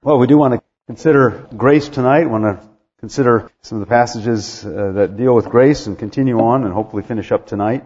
Well, we do want to consider grace tonight. We want to consider some of the passages that deal with grace and continue on and hopefully finish up tonight.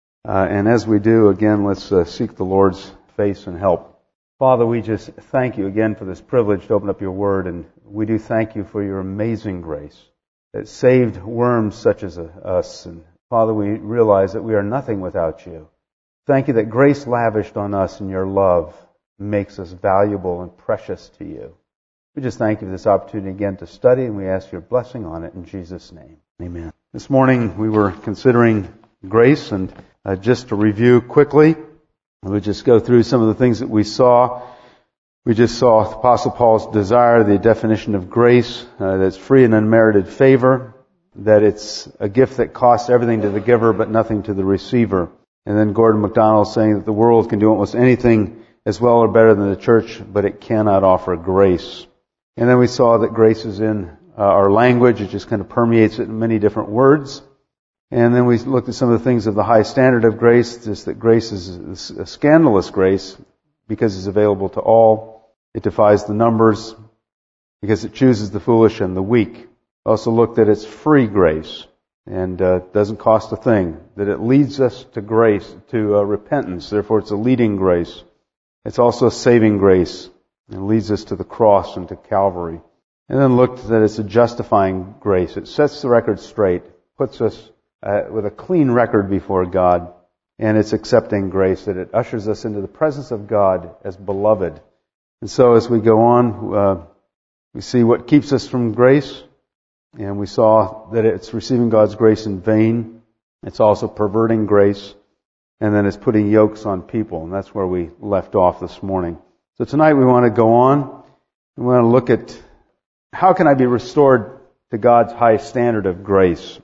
And as we do, again, let's seek the Lord's face and help. Father, we just thank you again for this privilege to open up your word, and we do thank you for your amazing grace that saved worms such as us. And Father, we realize that we are nothing without you. Thank you that grace lavished on us and your love makes us valuable and precious to you. We just thank you for this opportunity again to study, and we ask your blessing on it in Jesus' name. Amen. This morning we were considering grace, and just to review quickly, we'll just go through some of the things that we saw. We just saw the Apostle Paul's desire, the definition of grace, that's free and unmerited favor, that it's a gift that costs everything to the giver but nothing to the receiver. And then Gordon MacDonald saying that the world can do almost anything as well or better than the church, but it cannot offer grace. And then we saw that grace is in our language. It just kind of permeates it in many different words. And then we looked at some of the things of the high standard of grace, just that grace is a scandalous grace because it's available to all. It defies the numbers because it chooses the foolish and the weak. Also looked at its free grace and doesn't cost a thing, that it leads us to grace, to repentance. Therefore, it's a leading grace. It's also a saving grace. It leads us to the cross and to Calvary. And then looked that it's a justifying grace. It sets the record straight, puts us with a clean record before God, and it's accepting grace, that it ushers us into the presence of God as beloved. And so as we go on, we see what keeps us from grace, and we saw that it's receiving God's grace in vain. It's also perverting grace, and then it's putting yokes on people, and that's where we left off this morning. So tonight we want to go on. We want to look at how can I be restored to God's high standard of grace.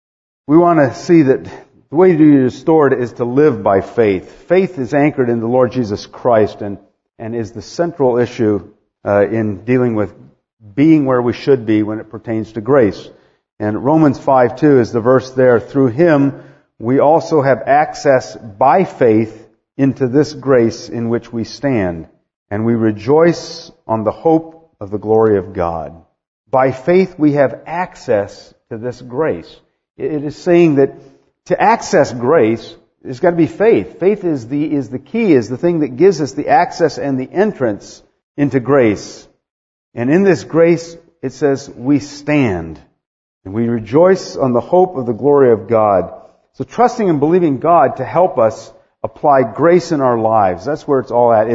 We want to see that the way to be restored is to live by faith. Faith is anchored in the Lord Jesus Christ and is the central issue in dealing with being where we should be when it pertains to grace. And Romans 5:2 is the verse there. Through Him we also have access by faith into this grace in which we stand. And we rejoice on the hope of the glory of God. By faith we have access to this grace. It is saying that to access grace, there's got to be faith. Faith is the key, is the thing that gives us the access and the entrance into grace. And in this grace, it says, we stand. And we rejoice on the hope of the glory of God. So trusting and believing God to help us apply grace in our lives, that's where it's all at,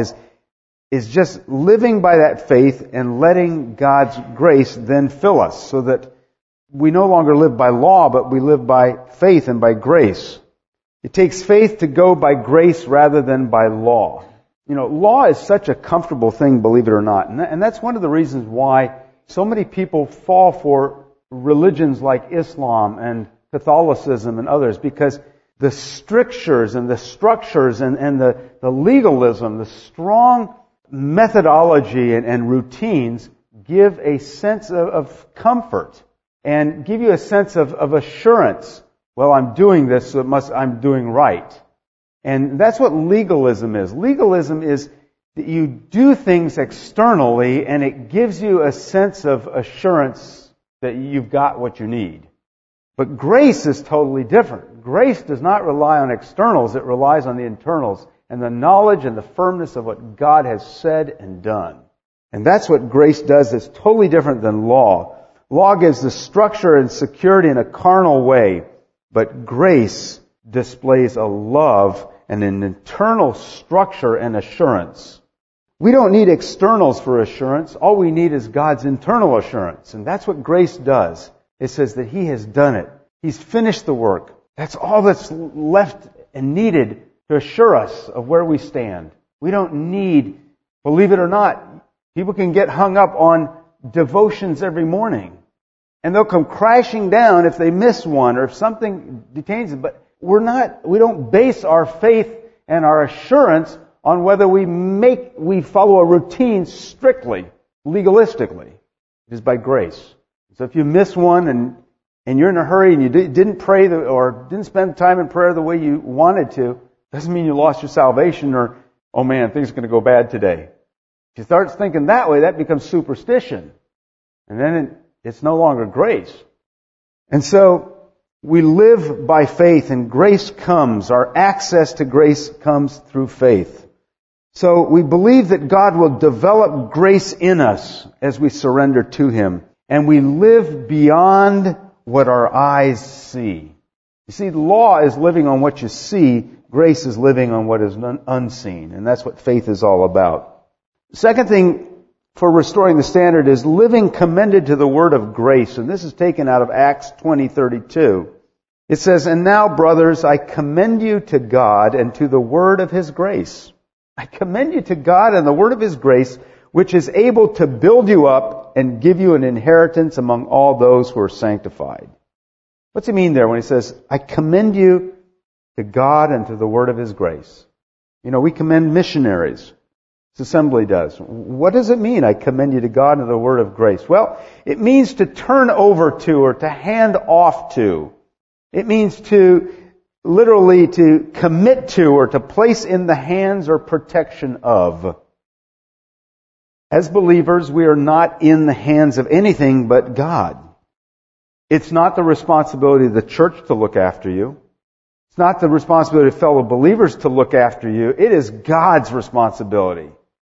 is just living by that faith and letting God's grace then fill us so that we no longer live by law, but we live by faith and by grace. It takes faith to go by grace rather than by law. You know, law is such a comfortable thing, believe it or not. And that's one of the reasons why so many people fall for religions like Islam and Catholicism and others, because the strictures and the structures and the legalism, the strong methodology and routines give a sense of comfort and give you a sense of assurance. Well, I'm doing this, so I'm doing right. And that's what legalism is. Legalism is that you do things externally and it gives you a sense of assurance that you've got what you need. But grace is totally different. Grace does not rely on externals, it relies on the internals and the knowledge and the firmness of what God has said and done. And that's what grace does. It's totally different than law. Law gives the structure and security in a carnal way, but grace displays a love and an internal structure and assurance. We don't need externals for assurance. All we need is God's internal assurance. And that's what grace does. It says that He has done it. He's finished the work. That's all that's left and needed to assure us of where we stand. We don't need, believe it or not, people can get hung up on devotions every morning. And they'll come crashing down if they miss one or if something detains them. But we don't base our faith and our assurance on whether we follow a routine strictly, legalistically. It is by grace. So if you miss one and you're in a hurry and you didn't pray or didn't spend time in prayer the way you wanted to, doesn't mean you lost your salvation or, oh man, things are going to go bad today. If you start thinking that way, that becomes superstition. And then it's no longer grace. And so we live by faith, and grace comes. Our access to grace comes through faith. So we believe that God will develop grace in us as we surrender to Him. And we live beyond what our eyes see. You see, law is living on what you see. Grace is living on what is unseen. And that's what faith is all about. The second thing for restoring the standard is living commended to the word of grace. And this is taken out of Acts 20:32. It says, "And now, brothers, I commend you to God and to the word of His grace." I commend you to God and the word of His grace, which is able to build you up and give you an inheritance among all those who are sanctified. What's he mean there when he says, I commend you to God and to the word of His grace? You know, we commend missionaries. This assembly does. What does it mean, I commend you to God and to the word of grace? Well, it means to turn over to or to hand off to. It means to literally to commit to or to place in the hands or protection of. As believers, we are not in the hands of anything but God. It's not the responsibility of the church to look after you. It's not the responsibility of fellow believers to look after you. It is God's responsibility.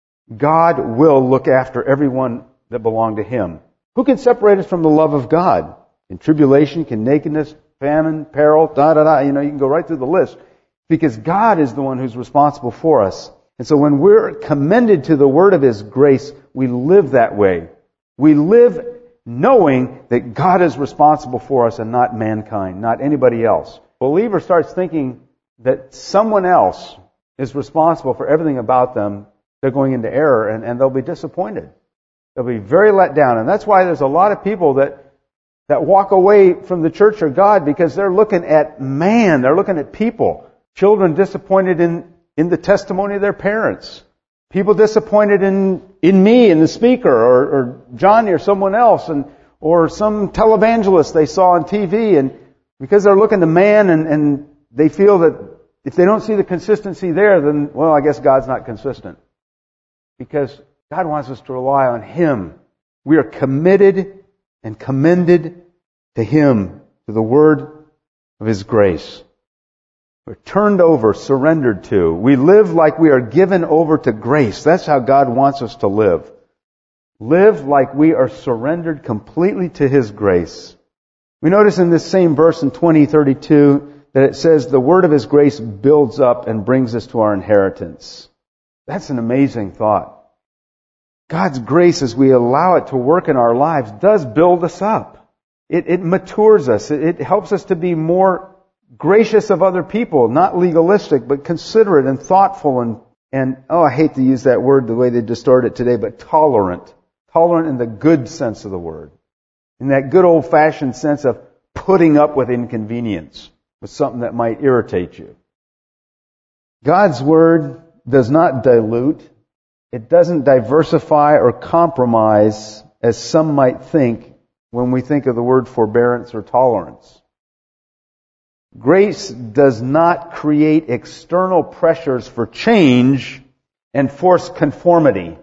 God will look after everyone that belong to Him. Who can separate us from the love of God? In tribulation, can nakedness, famine, peril, you can go right through the list. Because God is the one who's responsible for us. And so when we're commended to the word of His grace, we live that way. We live knowing that God is responsible for us and not mankind, not anybody else. A believer starts thinking that someone else is responsible for everything about them, they're going into error and they'll be disappointed. They'll be very let down. And that's why there's a lot of people that walk away from the church or God because they're looking at man, they're looking at people. Children disappointed in the testimony of their parents. People disappointed in me, in the speaker, or Johnny or someone else, or some televangelist they saw on TV, and because they're looking to man and they feel that if they don't see the consistency there, then, well, I guess God's not consistent. Because God wants us to rely on Him. We are committed and commended to Him, to the word of His grace. We're turned over, surrendered to. We live like we are given over to grace. That's how God wants us to live. Live like we are surrendered completely to His grace. We notice in this same verse in 20:32 that it says the word of His grace builds up and brings us to our inheritance. That's an amazing thought. God's grace, as we allow it to work in our lives, does build us up. It matures us. It helps us to be more gracious of other people, not legalistic, but considerate and thoughtful and I hate to use that word the way they distort it today, but tolerant. Tolerant in the good sense of the word. In that good old-fashioned sense of putting up with inconvenience, with something that might irritate you. God's word does not dilute. It doesn't diversify or compromise, as some might think when we think of the word forbearance or tolerance. Grace does not create external pressures for change and force conformity.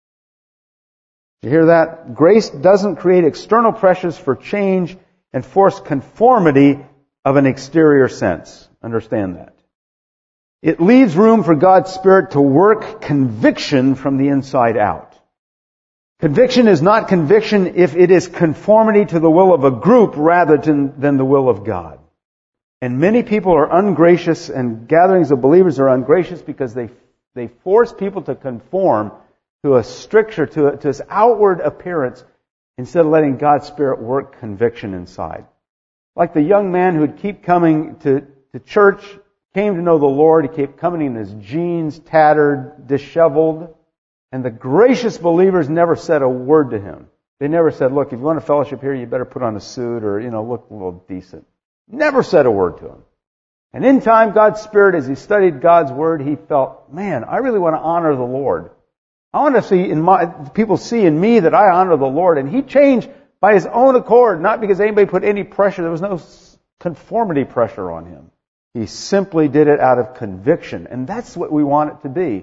You hear that? Grace doesn't create external pressures for change and force conformity of an exterior sense. Understand that. It leaves room for God's Spirit to work conviction from the inside out. Conviction is not conviction if it is conformity to the will of a group rather than the will of God. And many people are ungracious, and gatherings of believers are ungracious because they force people to conform to a stricture, to this outward appearance, instead of letting God's Spirit work conviction inside. Like the young man who'd keep coming to church, came to know the Lord, he kept coming in his jeans, tattered, disheveled, and the gracious believers never said a word to him. They never said, look, if you want to fellowship here, you better put on a suit or, look a little decent. Never said a word to him. And in time, God's Spirit, as he studied God's Word, he felt, man, I really want to honor the Lord. I want to see people see in me that I honor the Lord. And he changed by his own accord, not because anybody put any pressure. There was no conformity pressure on him. He simply did it out of conviction. And that's what we want it to be.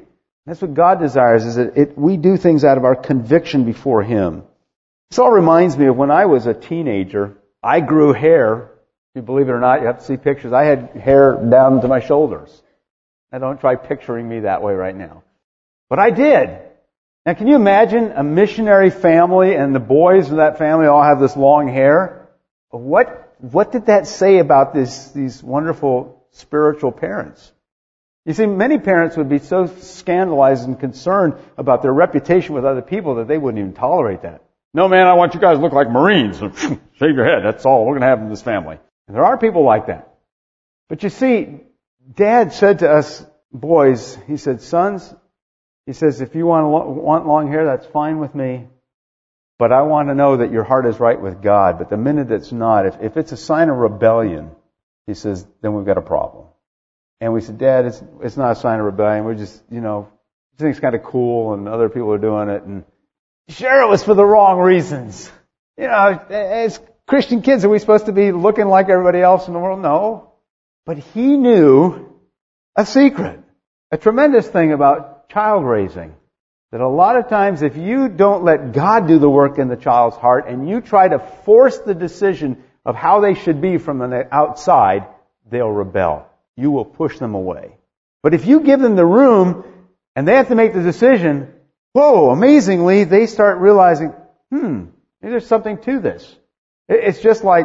That's what God desires, is that we do things out of our conviction before Him. This all reminds me of when I was a teenager. I grew hair. If you believe it or not, you have to see pictures. I had hair down to my shoulders. Now don't try picturing me that way right now. But I did. Now can you imagine a missionary family and the boys in that family all have this long hair? What did that say about these wonderful spiritual parents? You see, many parents would be so scandalized and concerned about their reputation with other people that they wouldn't even tolerate that. No, man, I want you guys to look like Marines. Shave your head. That's all we're going to have in this family. And there are people like that. But you see, Dad said to us boys, he said, sons, he says, if you want long hair, that's fine with me. But I want to know that your heart is right with God. But the minute it's not, if it's a sign of rebellion, he says, then we've got a problem. And we said, Dad, it's not a sign of rebellion. We're just, we think it's kind of cool and other people are doing it. And sure, it was for the wrong reasons. As Christian kids, are we supposed to be looking like everybody else in the world? No. But he knew a secret, a tremendous thing about child raising. That a lot of times if you don't let God do the work in the child's heart and you try to force the decision of how they should be from the outside, they'll rebel. You will push them away. But if you give them the room and they have to make the decision, whoa, amazingly, they start realizing, maybe there's something to this. It's just like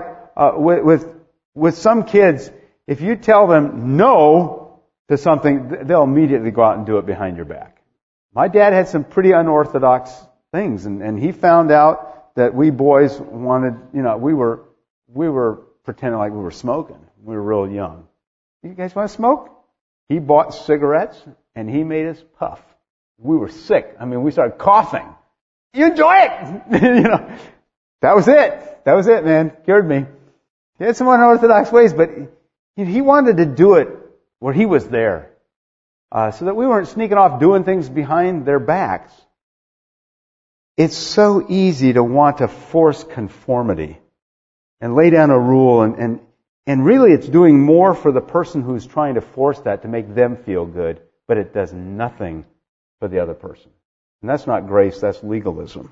with some kids, if you tell them no to something, they'll immediately go out and do it behind your back. My dad had some pretty unorthodox things, and he found out that we boys wanted, we were pretending like we were smoking. We were real young. You guys want to smoke? He bought cigarettes, and he made us puff. We were sick. We started coughing. You enjoy it! That was it. That was it, man. Cured me. He had some unorthodox ways, but he wanted to do it where he was there. So that we weren't sneaking off doing things behind their backs. It's so easy to want to force conformity and lay down a rule, and really it's doing more for the person who's trying to force that to make them feel good, but it does nothing for the other person. And that's not grace, that's legalism.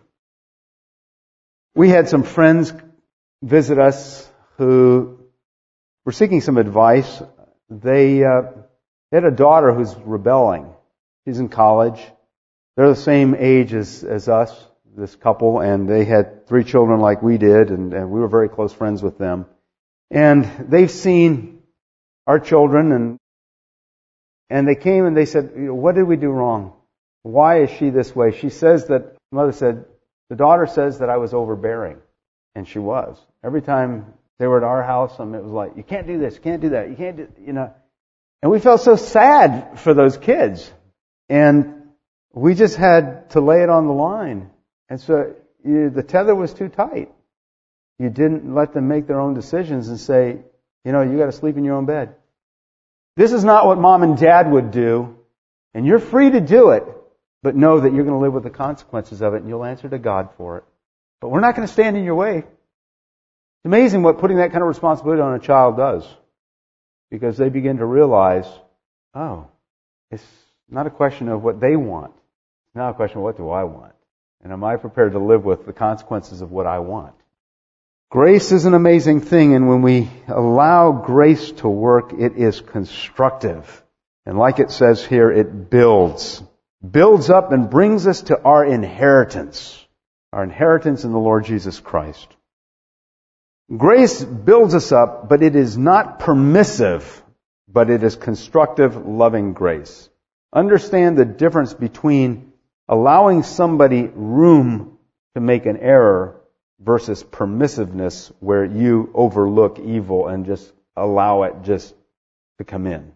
We had some friends visit us who were seeking some advice. They had a daughter who's rebelling. She's in college. They're the same age as us, this couple, and they had 3 children like we did, and we were very close friends with them. And they've seen our children, and they came and they said, what did we do wrong? Why is she this way? She says that, mother said, the daughter says that I was overbearing. And she was. Every time they were at our house, it was like, you can't do this, you can't do that, you can't do, And we felt so sad for those kids. And we just had to lay it on the line. And so the tether was too tight. You didn't let them make their own decisions and say, you got to sleep in your own bed. This is not what mom and dad would do. And you're free to do it. But know that you're going to live with the consequences of it and you'll answer to God for it. But we're not going to stand in your way. It's amazing what putting that kind of responsibility on a child does. Because they begin to realize, it's not a question of what they want. It's not a question of what do I want. And am I prepared to live with the consequences of what I want? Grace is an amazing thing, and when we allow grace to work, it is constructive. And like it says here, it builds up and brings us to our inheritance in the Lord Jesus Christ. Grace builds us up, but it is not permissive, but it is constructive, loving grace. Understand the difference between allowing somebody room to make an error versus permissiveness where you overlook evil and just allow it just to come in.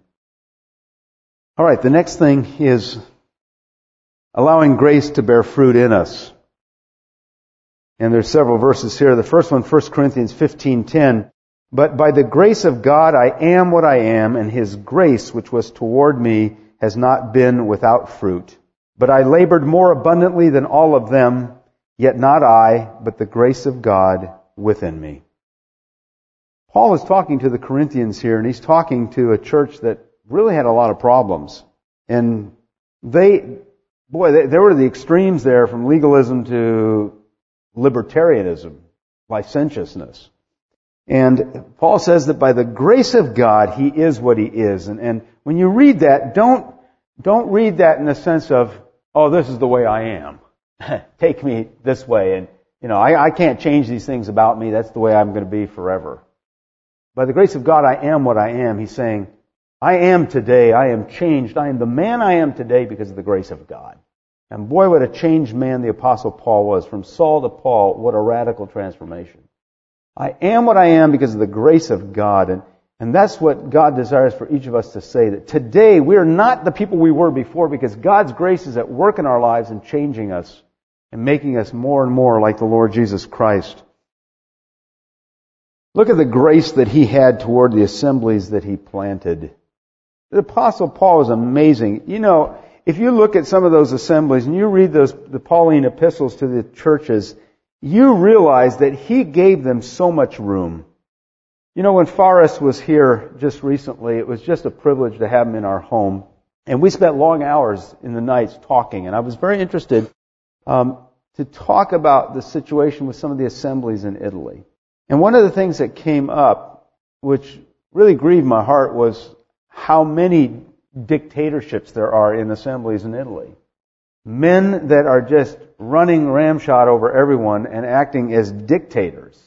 All right, the next thing is allowing grace to bear fruit in us. And there's several verses here. The first one, 1 Corinthians 15:10. But by the grace of God I am what I am, and His grace which was toward me has not been without fruit. But I labored more abundantly than all of them, yet not I, but the grace of God within me. Paul is talking to the Corinthians here, and he's talking to a church that really had a lot of problems. And They were the extremes there, from legalism to libertarianism, licentiousness. And Paul says that by the grace of God, he is what he is. And when you read that, don't read that in the sense of, oh, this is the way I am. Take me this way. And, I can't change these things about me. That's the way I'm going to be forever. By the grace of God, I am what I am. He's saying, I am today. I am changed. I am the man I am today because of the grace of God. And boy, what a changed man the Apostle Paul was. From Saul to Paul, what a radical transformation. I am what I am because of the grace of God. And that's what God desires for each of us to say, that today we are not the people we were before because God's grace is at work in our lives and changing us and making us more and more like the Lord Jesus Christ. Look at the grace that he had toward the assemblies that he planted. The Apostle Paul was amazing. If you look at some of those assemblies and you read the Pauline epistles to the churches, you realize that he gave them so much room. When Forrest was here just recently, it was just a privilege to have him in our home. And we spent long hours in the nights talking. And I was very interested to talk about the situation with some of the assemblies in Italy. And one of the things that came up, which really grieved my heart, was how many dictatorships there are in assemblies in Italy. Men that are just running ramshot over everyone and acting as dictators,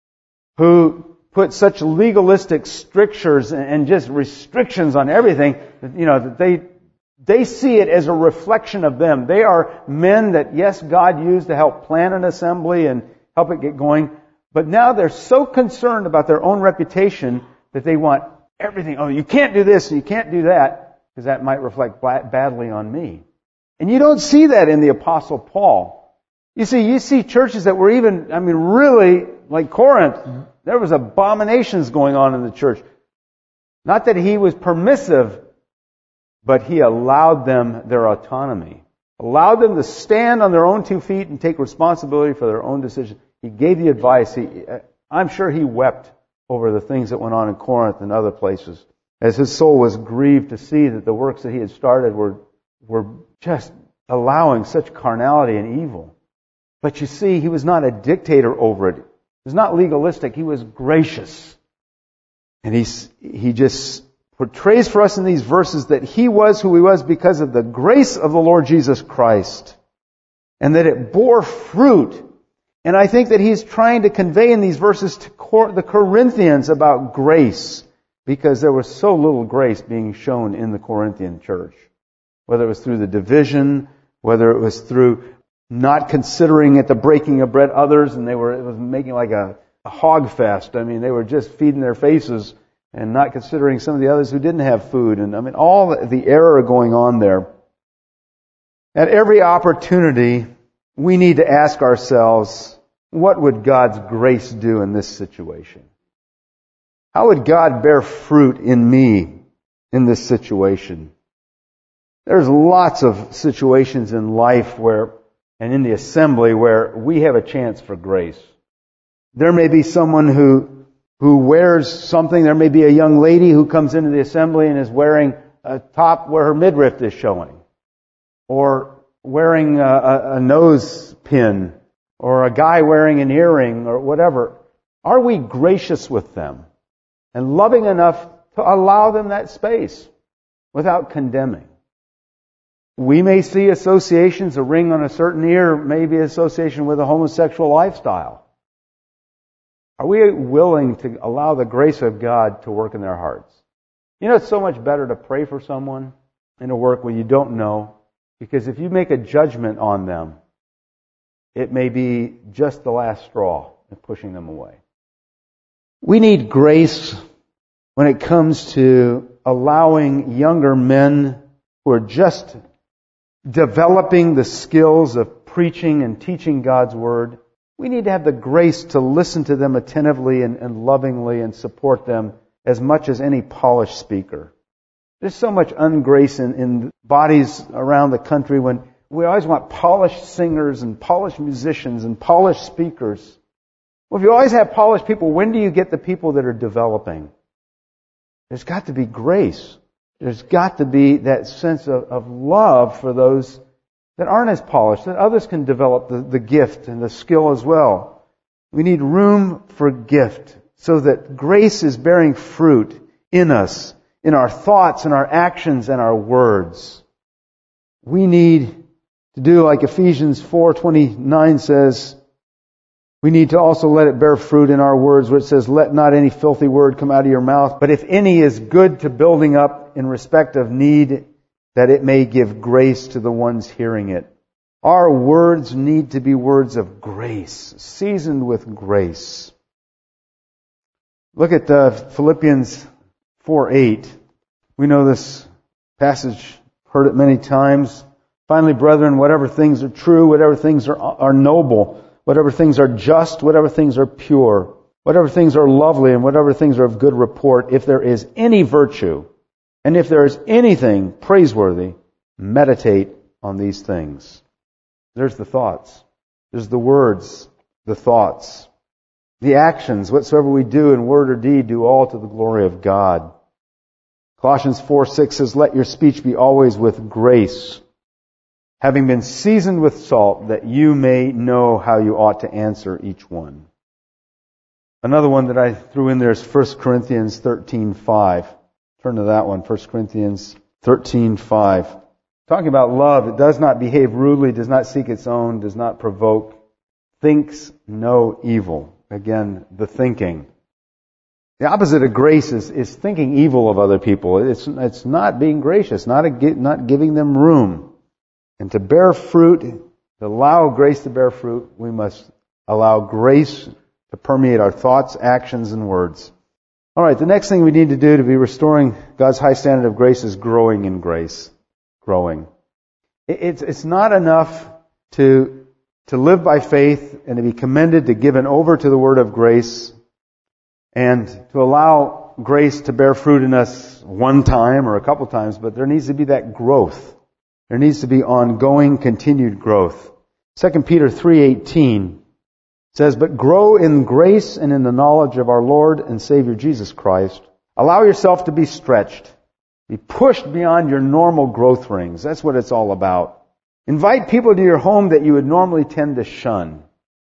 who put such legalistic strictures and just restrictions on everything, that they see it as a reflection of them. They are men that, yes, God used to help plan an assembly and help it get going, but now they're so concerned about their own reputation that they want everything. Oh, you can't do this and you can't do that, because that might reflect badly on me. And you don't see that in the Apostle Paul. You see churches that were even, really, like Corinth, there was abominations going on in the church. Not that he was permissive, but he allowed them their autonomy. Allowed them to stand on their own 2 feet and take responsibility for their own decisions. He gave the advice. I'm sure he wept over the things that went on in Corinth and other places, as his soul was grieved to see that the works that he had started were just allowing such carnality and evil. But you see, he was not a dictator over it. He was not legalistic. He was gracious. And he just portrays for us in these verses that he was who he was because of the grace of the Lord Jesus Christ, and that it bore fruit. And I think that he's trying to convey in these verses to the Corinthians about grace, because there was so little grace being shown in the Corinthian church. Whether it was through the division, whether it was through not considering at the breaking of bread others, and it was making like a hog fest. They were just feeding their faces and not considering some of the others who didn't have food. And all the error going on there. At every opportunity, we need to ask ourselves, what would God's grace do in this situation? How would God bear fruit in me in this situation? There's lots of situations in life and in the assembly where we have a chance for grace. There may be someone who wears something. There may be a young lady who comes into the assembly and is wearing a top where her midriff is showing, or wearing a nose pin, or a guy wearing an earring, or whatever. Are we gracious with them and loving enough to allow them that space without condemning? We may see associations, a ring on a certain ear may be association with a homosexual lifestyle. Are we willing to allow the grace of God to work in their hearts? It's so much better to pray for someone in a work where you don't know, because if you make a judgment on them, it may be just the last straw in pushing them away. We need grace when it comes to allowing younger men who are just developing the skills of preaching and teaching God's Word. We need to have the grace to listen to them attentively and lovingly and support them as much as any polished speaker. There's so much ungrace in bodies around the country when we always want polished singers and polished musicians and polished speakers. Well, if you always have polished people, when do you get the people that are developing? There's got to be grace. There's got to be that sense of love for those that aren't as polished, that others can develop the gift and the skill as well. We need room for gift so that grace is bearing fruit in us, in our thoughts and our actions and our words. We need to do like Ephesians 4:29 says, we need to also let it bear fruit in our words, where it says, let not any filthy word come out of your mouth, but if any is good to building up in respect of need, that it may give grace to the ones hearing it. Our words need to be words of grace, seasoned with grace. Look at Philippians 4:8. We know this passage, heard it many times. Finally, brethren, whatever things are true, whatever things are noble, whatever things are just, whatever things are pure, whatever things are lovely, and whatever things are of good report, if there is any virtue, and if there is anything praiseworthy, meditate on these things. There's the thoughts. There's the words, the thoughts. The actions, whatsoever we do in word or deed, do all to the glory of God. Colossians 4:6 says, let your speech be always with grace, having been seasoned with salt, that you may know how you ought to answer each one. Another one that I threw in there is 1 Corinthians 13:5. Turn to that one, 1 Corinthians 13:5. Talking about love, it does not behave rudely, does not seek its own, does not provoke, thinks no evil. Again, the thinking. The opposite of grace is thinking evil of other people. It's not being gracious, not giving them room. And to bear fruit, to allow grace to bear fruit, we must allow grace to permeate our thoughts, actions, and words. All right, the next thing we need to do to be restoring God's high standard of grace is growing in grace. Growing. It's not enough to live by faith and to be commended to given over to the word of grace and to allow grace to bear fruit in us one time or a couple times, but there needs to be that growth. There needs to be ongoing, continued growth. 2 Peter 3:18 says, but grow in grace and in the knowledge of our Lord and Savior Jesus Christ. Allow yourself to be stretched. Be pushed beyond your normal growth rings. That's what it's all about. Invite people to your home that you would normally tend to shun.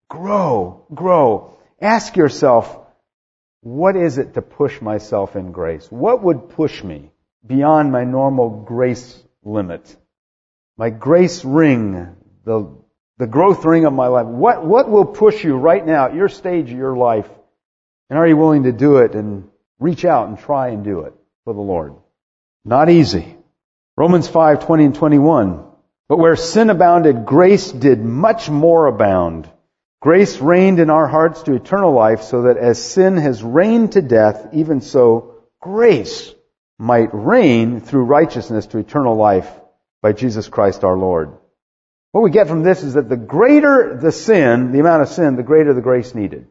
Grow. Ask yourself, what is it to push myself in grace? What would push me beyond my normal grace limit? My grace ring, the growth ring of my life. What will push you right now at your stage of your life? And are you willing to do it and reach out and try and do it for the Lord? Not easy. Romans 5:20 and 21. But where sin abounded, grace did much more abound. Grace reigned in our hearts to eternal life, so that as sin has reigned to death, even so grace might reign through righteousness to eternal life by Jesus Christ our Lord. What we get from this is that the greater the sin, the amount of sin, the greater the grace needed.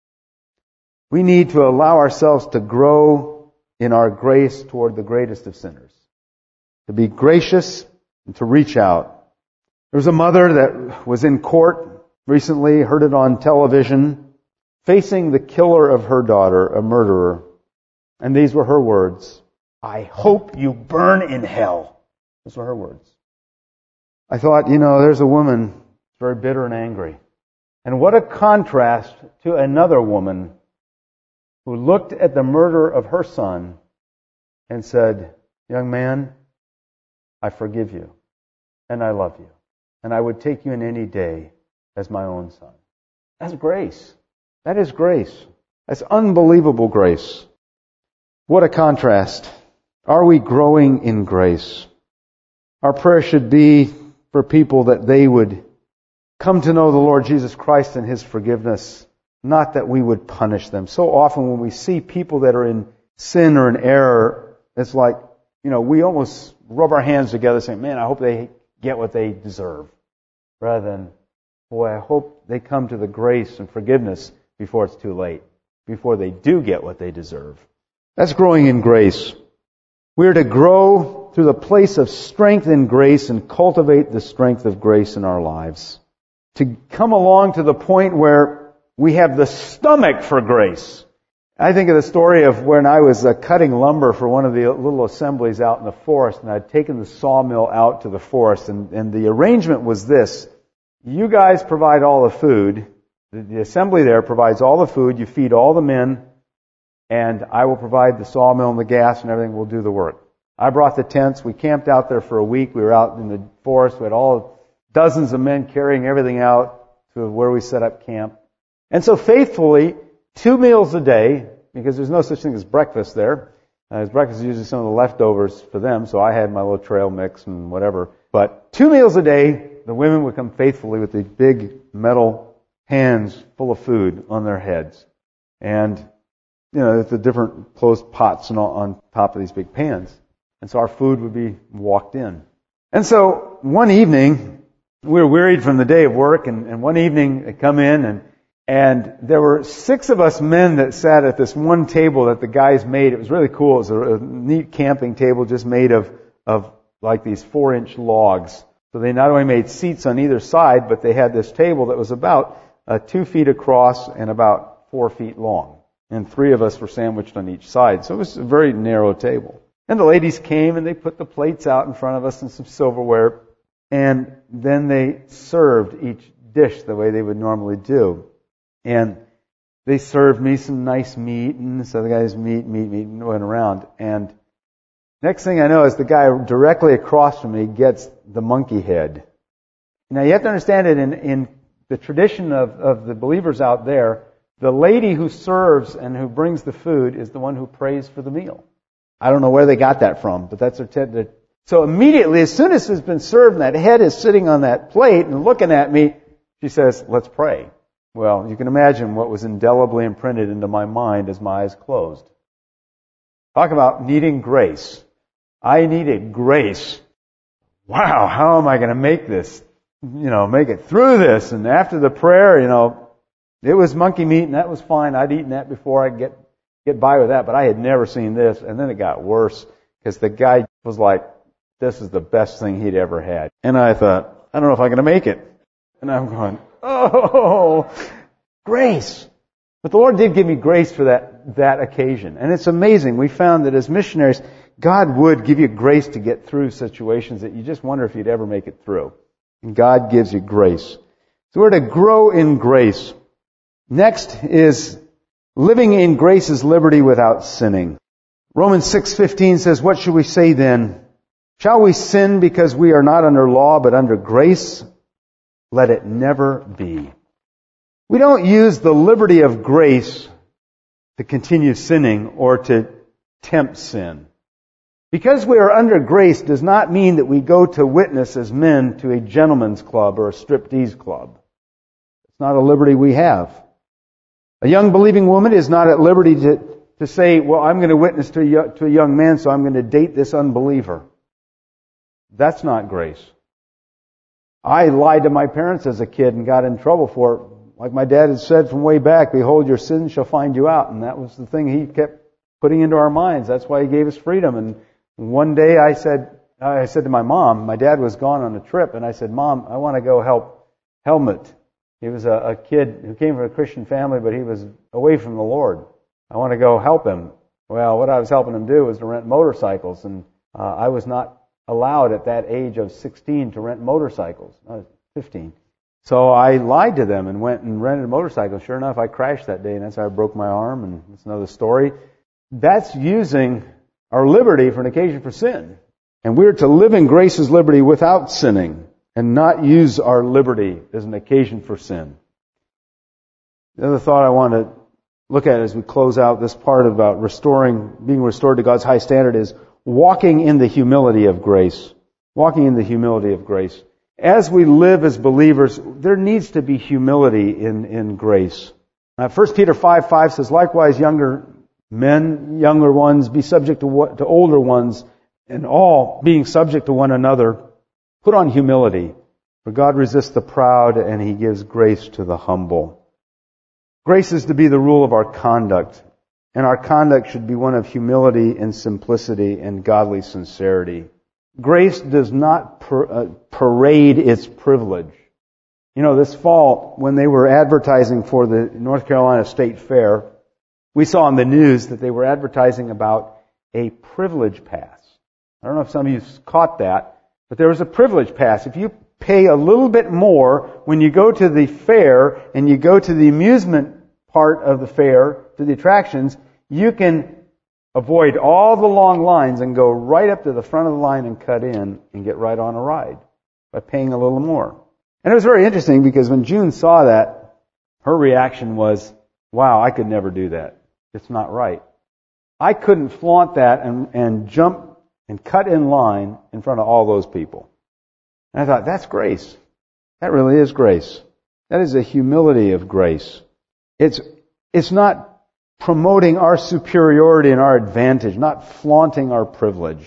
We need to allow ourselves to grow in our grace toward the greatest of sinners. To be gracious and to reach out. There was a mother that was in court recently, heard it on television, facing the killer of her daughter, a murderer. And these were her words. I hope you burn in hell. Those were her words. I thought, there's a woman very bitter and angry. And what a contrast to another woman who looked at the murder of her son and said, young man, I forgive you, and I love you, and I would take you in any day as my own son. That's grace. That is grace. That's unbelievable grace. What a contrast. Are we growing in grace? Our prayer should be for people that they would come to know the Lord Jesus Christ and His forgiveness, not that we would punish them. So often when we see people that are in sin or in error, it's like, we almost rub our hands together saying, man, I hope they get what they deserve. Rather than, boy, I hope they come to the grace and forgiveness before it's too late, before they do get what they deserve. That's growing in grace. We're to grow through the place of strength in grace and cultivate the strength of grace in our lives. To come along to the point where we have the stomach for grace I think of the story of when I was cutting lumber for one of the little assemblies out in the forest, and I'd taken the sawmill out to the forest, and the arrangement was this. You guys provide all the food. The assembly there provides all the food. You feed all the men, and I will provide the sawmill and the gas and everything. We'll do the work. I brought the tents. We camped out there for a week. We were out in the forest. We had all dozens of men carrying everything out to where we set up camp. And so faithfully, 2 meals a day, because there's no such thing as breakfast there. Breakfast is usually some of the leftovers for them, so I had my little trail mix and whatever. But 2 meals a day, the women would come faithfully with these big metal pans full of food on their heads. And, the different closed pots and all on top of these big pans. And so our food would be walked in. And so one evening, we were wearied from the day of work, and one evening they come in, and there were 6 of us men that sat at this one table that the guys made. It was really cool. It was a neat camping table just made of like these 4-inch logs. So they not only made seats on either side, but they had this table that was about 2 feet across and about 4 feet long. And 3 of us were sandwiched on each side. So it was a very narrow table. And the ladies came and they put the plates out in front of us and some silverware. And then they served each dish the way they would normally do. And they served me some nice meat, and so the guys meat, went around. And next thing I know is the guy directly across from me gets the monkey head. Now you have to understand it in the tradition of the believers out there, the lady who serves and who brings the food is the one who prays for the meal. I don't know where they got that from, but that's their So immediately, as soon as it's been served and that head is sitting on that plate and looking at me, she says, "Let's pray." Well, you can imagine what was indelibly imprinted into my mind as my eyes closed. Talk about needing grace. I needed grace. Wow, how am I going to make this? Make it through this. And after the prayer, it was monkey meat, and that was fine. I'd eaten that before. I'd get by with that, but I had never seen this. And then it got worse because the guy was like, this is the best thing he'd ever had. And I thought, I don't know if I'm going to make it. And I'm going, oh, grace. But the Lord did give me grace for that occasion. And it's amazing. We found that as missionaries, God would give you grace to get through situations that you just wonder if you'd ever make it through. And God gives you grace. So we're to grow in grace. Next is living in grace is liberty without sinning. Romans 6:15 says, "What should we say then? Shall we sin because we are not under law but under grace? Let it never be." We don't use the liberty of grace to continue sinning or to tempt sin. Because we are under grace does not mean that we go to witness as men to a gentleman's club or a striptease club. It's not a liberty we have. A young believing woman is not at liberty to say, well, I'm going to witness to a young man, so I'm going to date this unbeliever. That's not grace. I lied to my parents as a kid and got in trouble for it. Like my dad had said from way back, behold, your sins shall find you out. And that was the thing he kept putting into our minds. That's why he gave us freedom. And one day I said to my mom, my dad was gone on a trip, and I said, Mom, I want to go help Helmut. He was a kid who came from a Christian family, but he was away from the Lord. I want to go help him. Well, what I was helping him do was to rent motorcycles, and I was not allowed at that age of 16 to rent motorcycles. I was 15. So I lied to them and went and rented a motorcycle. Sure enough, I crashed that day, and that's how I broke my arm, and that's another story. That's using our liberty for an occasion for sin. And we're to live in grace as liberty without sinning and not use our liberty as an occasion for sin. The other thought I want to look at as we close out this part about being restored to God's high standard is walking in the humility of grace. Walking in the humility of grace. As we live as believers, there needs to be humility in grace. 1 Peter 5:5 says, likewise, younger ones, be subject to older ones, and all being subject to one another, put on humility. For God resists the proud, and He gives grace to the humble. Grace is to be the rule of our conduct, and our conduct should be one of humility and simplicity and godly sincerity. Grace does not parade its privilege. This fall, when they were advertising for the North Carolina State Fair, We saw on the news that they were advertising about a privilege pass. I don't know if some of you caught that, but there was a privilege pass. If you pay a little bit more when you go to the fair and you go to the amusement part of the fair, to the attractions, you can avoid all the long lines and go right up to the front of the line and cut in and get right on a ride by paying a little more. And it was very interesting because when June saw that, her reaction was, wow, I could never do that. It's not right. I couldn't flaunt that and jump and cut in line in front of all those people. And I thought, that's grace. That really is grace. That is a humility of grace. It's not promoting our superiority and our advantage, not flaunting our privilege.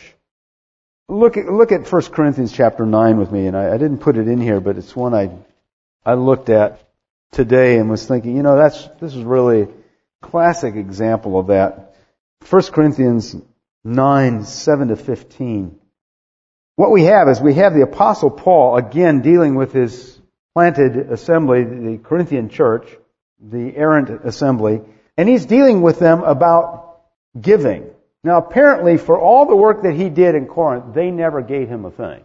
Look at 1 Corinthians chapter 9 with me, and I didn't put it in here, but it's one I looked at today and was thinking, this is really a classic example of that. 1 Corinthians 9, 7 to 15. What we have is the Apostle Paul again dealing with his planted assembly, the Corinthian church, the errant assembly, and he's dealing with them about giving. Now apparently for all the work that he did in Corinth, they never gave him a thing.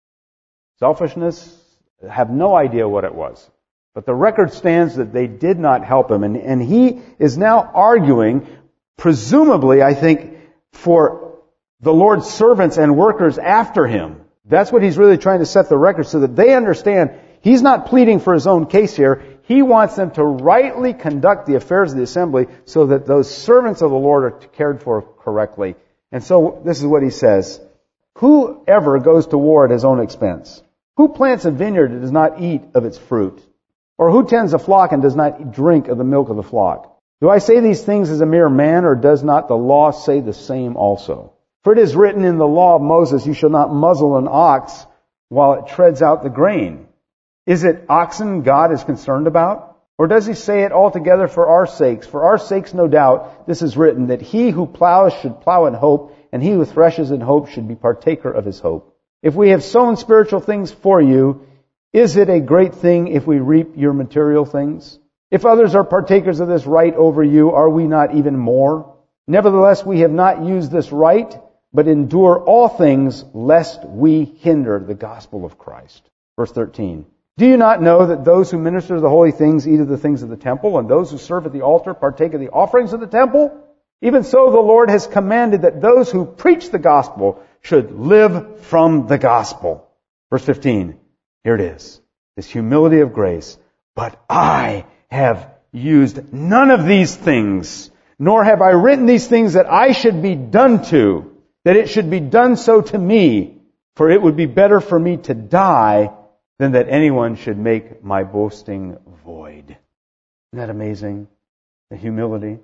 Selfishness, have no idea what it was. But the record stands that they did not help him, and he is now arguing, presumably, I think, for the Lord's servants and workers after him. That's what he's really trying to set the record so that they understand he's not pleading for his own case here. He wants them to rightly conduct the affairs of the assembly so that those servants of the Lord are cared for correctly. And so this is what he says. Whoever goes to war at his own expense? Who plants a vineyard and does not eat of its fruit? Or who tends a flock and does not drink of the milk of the flock? Do I say these things as a mere man, or does not the law say the same also? For it is written in the law of Moses, you shall not muzzle an ox while it treads out the grain. Is it oxen God is concerned about? Or does he say it altogether for our sakes? For our sakes, no doubt, this is written, that he who plows should plow in hope, and he who threshes in hope should be partaker of his hope. If we have sown spiritual things for you, is it a great thing if we reap your material things? If others are partakers of this right over you, are we not even more? Nevertheless, we have not used this right, but endure all things, lest we hinder the gospel of Christ. Verse 13. Do you not know that those who minister the holy things eat of the things of the temple, and those who serve at the altar partake of the offerings of the temple? Even so, the Lord has commanded that those who preach the gospel should live from the gospel. Verse 15. Here it is. This humility of grace. But I have used none of these things, nor have I written these things that I should be done to, that it should be done so to me, for it would be better for me to die than that anyone should make my boasting void. Isn't that amazing? The humility.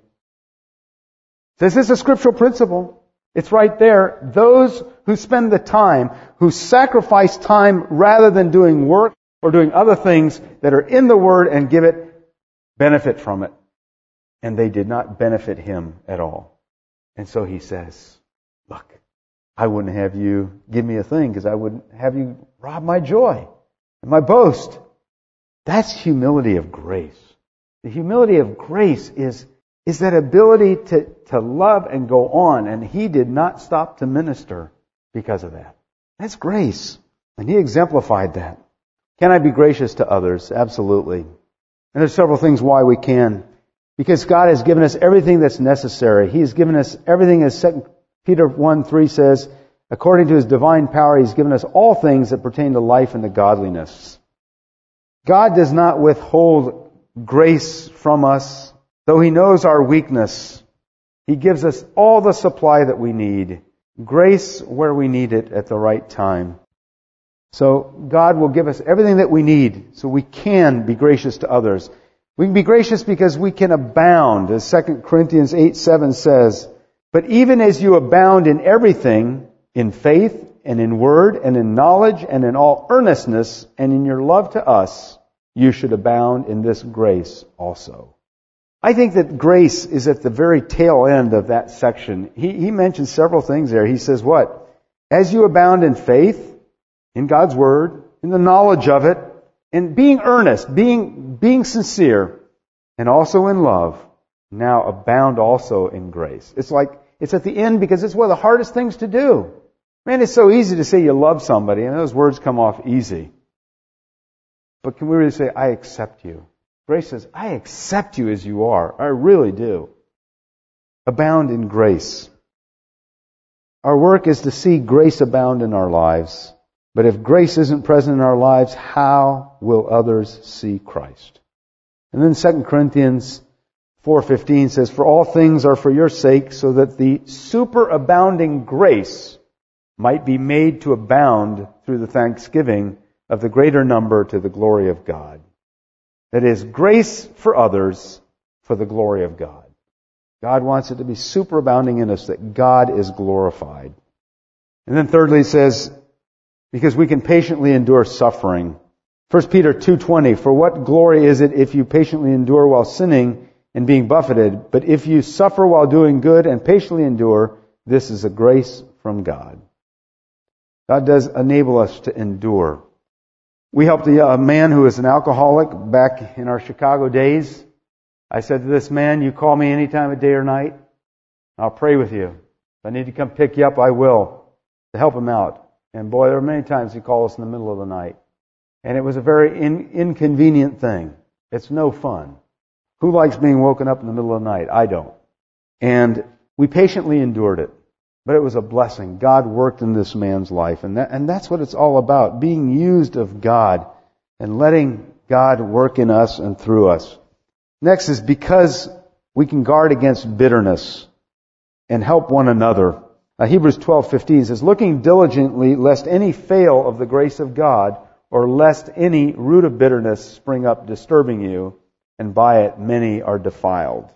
This is a scriptural principle. It's right there. Those who spend the time, who sacrifice time rather than doing work or doing other things that are in the Word and give it benefit from it. And they did not benefit him at all. And so he says, look, I wouldn't have you give me a thing because I wouldn't have you rob my joy and my boast. That's humility of grace. The humility of grace is that ability to love and go on. And he did not stop to minister because of that. That's grace. And he exemplified that. Can I be gracious to others? Absolutely. And there's several things why we can. Because God has given us everything that's necessary. He's given us everything, as 2 Peter 1:3 says, according to His divine power, He's given us all things that pertain to life and to godliness. God does not withhold grace from us, though He knows our weakness. He gives us all the supply that we need. Grace where we need it at the right time. So God will give us everything that we need so we can be gracious to others. We can be gracious because we can abound, as 2 Corinthians 8:7 says. But even as you abound in everything, in faith and in word and in knowledge and in all earnestness and in your love to us, you should abound in this grace also. I think that grace is at the very tail end of that section. He mentions several things there. He says what? As you abound in faith, in God's Word, in the knowledge of it, in being earnest, being sincere, and also in love. now abound also in grace. It's like, it's at the end because it's one of the hardest things to do. Man, it's so easy to say you love somebody, and those words come off easy. But can we really say, I accept you? Grace says, I accept you as you are. I really do. Abound in grace. Our work is to see grace abound in our lives. But if grace isn't present in our lives, how will others see Christ? And then 2 Corinthians 4:15 says, for all things are for your sake, so that the superabounding grace might be made to abound through the thanksgiving of the greater number to the glory of God. That is, grace for others for the glory of God. God wants it to be superabounding in us, that God is glorified. And then thirdly it says, because we can patiently endure suffering. 1 Peter 2:20, for what glory is it if you patiently endure while sinning and being buffeted? But if you suffer while doing good and patiently endure, this is a grace from God. God does enable us to endure. We helped a man who was an alcoholic back in our Chicago days. I said to this man, you call me any time of day or night. I'll pray with you. If I need to come pick you up, I will, to help him out. And boy, there were many times he called us in the middle of the night. And it was a very inconvenient thing. It's no fun. Who likes being woken up in the middle of the night? I don't. And we patiently endured it. But it was a blessing. God worked in this man's life. And that's what it's all about. Being used of God and letting God work in us and through us. Next is because we can guard against bitterness and help one another. Hebrews 12:15 says, looking diligently lest any fail of the grace of God, or lest any root of bitterness spring up disturbing you, and by it many are defiled.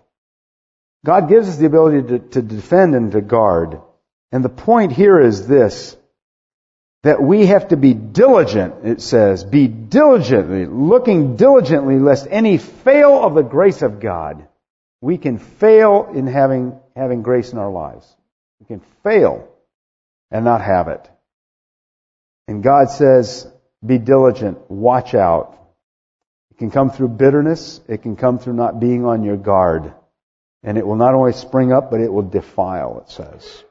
God gives us the ability to defend and to guard. And the point here is this, that we have to be diligent, it says, be diligently, looking diligently, lest any fail of the grace of God. We can fail in having grace in our lives. We can fail and not have it. And God says, be diligent, watch out. It can come through bitterness, it can come through not being on your guard. And it will not only spring up, but it will defile, it says.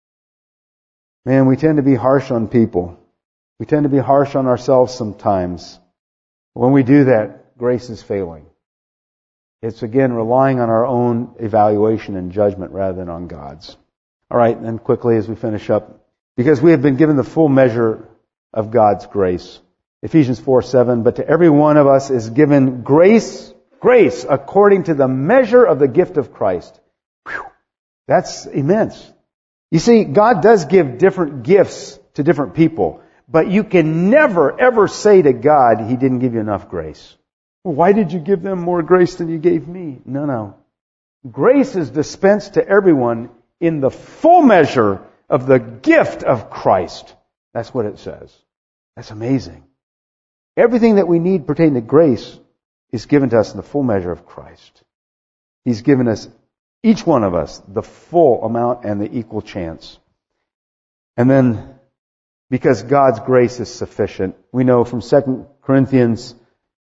Man, we tend to be harsh on people. We tend to be harsh on ourselves sometimes. When we do that, grace is failing. It's again relying on our own evaluation and judgment rather than on God's. All right, and quickly as we finish up, because we have been given the full measure of God's grace. Ephesians 4:7, but to every one of us is given grace according to the measure of the gift of Christ. Whew, that's immense. You see, God does give different gifts to different people, but you can never, ever say to God, He didn't give you enough grace. Well, why did you give them more grace than you gave me? No. Grace is dispensed to everyone in the full measure of the gift of Christ. That's what it says. That's amazing. Everything that we need pertaining to grace is given to us in the full measure of Christ. He's given us, each one of us, the full amount and the equal chance. And then, because God's grace is sufficient, we know from 2 Corinthians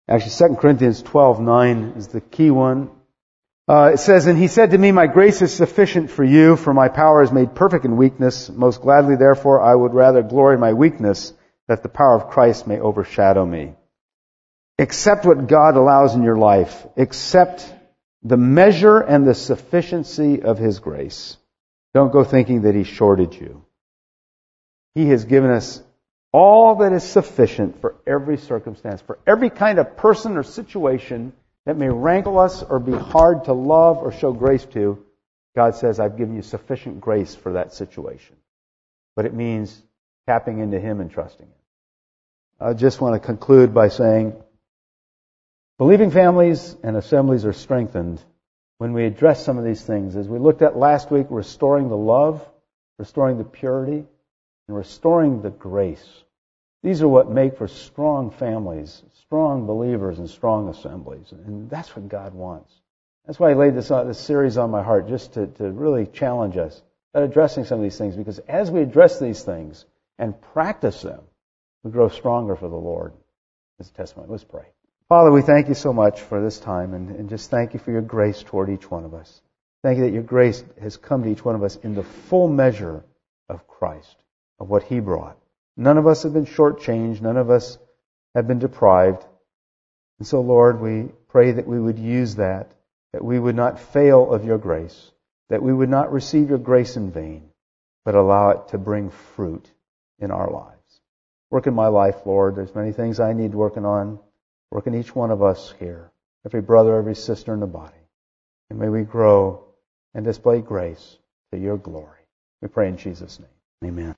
12:9 is the key one. It says, and He said to me, my grace is sufficient for you, for my power is made perfect in weakness. Most gladly, therefore, I would rather glory in my weakness, that the power of Christ may overshadow me. Accept what God allows in your life. Accept the measure and the sufficiency of His grace. Don't go thinking that He shorted you. He has given us all that is sufficient for every circumstance, for every kind of person or situation that may rankle us or be hard to love or show grace to. God says, I've given you sufficient grace for that situation. But it means tapping into Him and trusting Him. I just want to conclude by saying, believing families and assemblies are strengthened when we address some of these things. As we looked at last week, restoring the love, restoring the purity, and restoring the grace. These are what make for strong families, strong believers, and strong assemblies. And that's what God wants. That's why I laid this series on my heart, just to really challenge us at addressing some of these things. Because as we address these things and practice them, we grow stronger for the Lord as a testimony. Let's pray. Father, we thank you so much for this time, and just thank you for your grace toward each one of us. Thank you that your grace has come to each one of us in the full measure of Christ, of what He brought. None of us have been shortchanged. None of us have been deprived. And so, Lord, we pray that we would use that we would not fail of your grace, that we would not receive your grace in vain, but allow it to bring fruit in our lives. Work in my life, Lord. There's many things I need working on. Work in each one of us here, every brother, every sister in the body. And may we grow and display grace to your glory. We pray in Jesus' name. Amen.